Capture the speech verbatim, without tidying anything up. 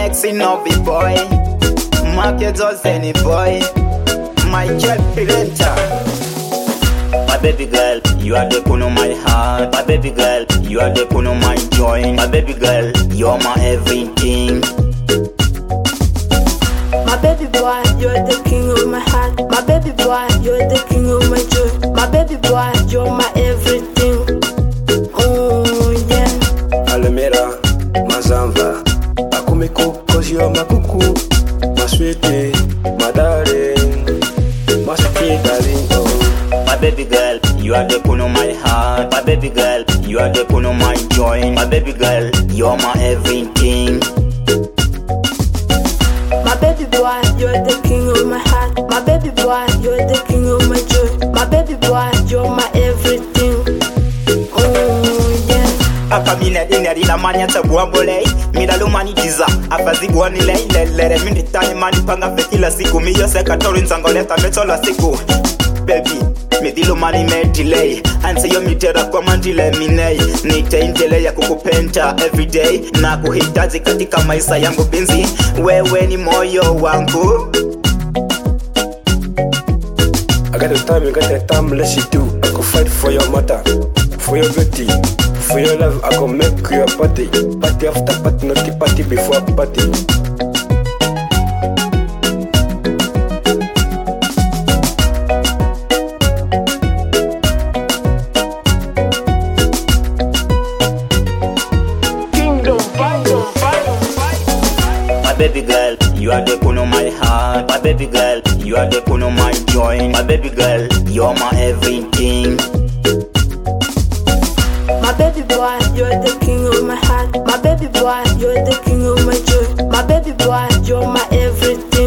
sexy novi boy, market does any boy, my jet pilenta. My baby girl, you are the queen of my heart. My baby girl, you are the queen of my joy. My baby girl, you're my everything. My baby boy, you're the king of my heart. My baby boy, you're the king of my joy. My baby boy, you're my everything. Oh yeah. Alamera, Mazamba, Akumiko, cause you're my cuckoo, my sweetie, my darling, my sweet darling. Oh. My baby girl, you are the queen of my heart. My baby girl, you are the queen of my joy. My baby girl, you're my everything. My baby boy, you're the king of my heart. My baby boy, you're the king of my joy. My baby boy, you're my everything. Oh yeah. Akamina dinari la mania tabuambole. Mira lumani diza. Afazibu wanile ile lere. Mindi tani mani panga fe kila siku. Miyo seka tori nzangoleta metola siku. Baby, mi dilo mani me delay. Anse yo mi tera kwa mandile minei. Nite intele ya kukupenta everyday. Na kuhitaji katika maisha yangu binzi. Wewe ni moyo wangu. I got the time, you got the time, let's you do. I go fight for your mother, for your beauty, for your love. I go make you a party, party after party, not the party before party. My baby girl, you are the queen of my heart. My baby girl, you are the queen of my joy. My baby girl, you're my everything. My baby boy, you're the king of my heart. My baby boy, you're the king of my joy. My baby boy, you're my everything.